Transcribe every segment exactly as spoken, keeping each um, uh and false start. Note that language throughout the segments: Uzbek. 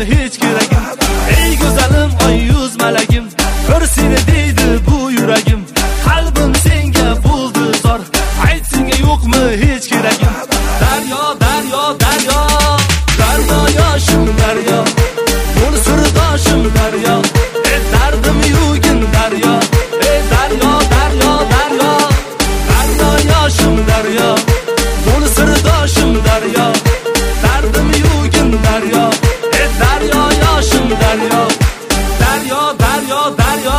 hech keragim. Ey go'zalim oy yuz malagim, bir seni deydi bu yuragim. Qalbim senga bo'ldi zor, ayt senga yo'qmi hech keragim. Daryo, daryo, daryo, daryo yoshim daryo, bo'l sirdoshim daryo, ey dardim yugin daryo, ey daryo, daryo, daryo, daryo yoshim daryo, bo'l sirdoshim daryo, dardim yugin daryo, ey daryo yoshim daryo, daryo, daryo, daryo.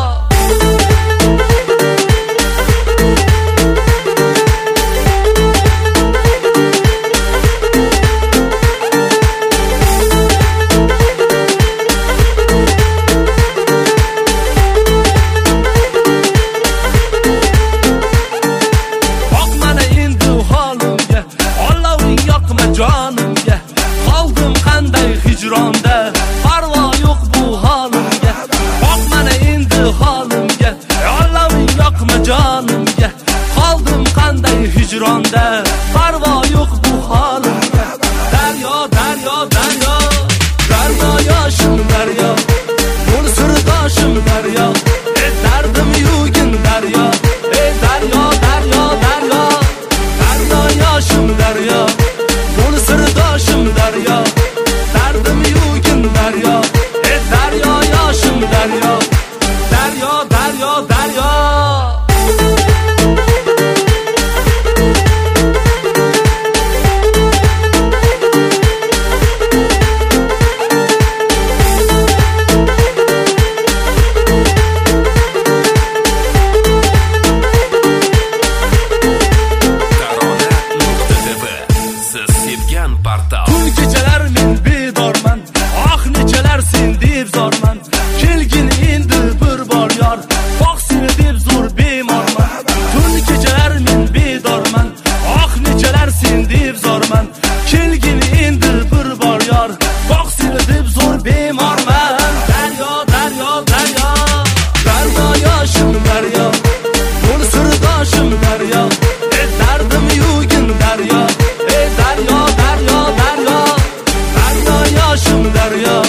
Jonimga qoldim qanday hijronda, parvo yo'q bu holimga. Boq mana endi holimga, Allohing yoqma jonimga. Qoldim qanday hijronda, parvo yo'q bu holimga. Daryo, daryo, daryo, daryo yoshim daryo, bo'l sirdoshim daryo, ey dardim yugin daryo, ey daryo, daryo, daryo, daryo yoshim daryo, bo'l sirdoshim daryo, dardim yugin daryo, ey daryo yoshim daryo, daryo, daryo, daryo. Kun kechalar men bedorman, ah nechalar sen deb zorman. Kelgin endi bir bor yor, boq seni deb zo'r bemorman. Kun kechalar men bedorman, ah nechalar sen deb zorman. Kelgin endi bir bor yor, boq seni deb zo'r bemorman. Daryo, daryo, daryo, daryo yoshim daryo, bo'l sirdoshim daryo, ey dardim yugin daryo, ey daryo, daryo, daryo, daryo yoshim daryo,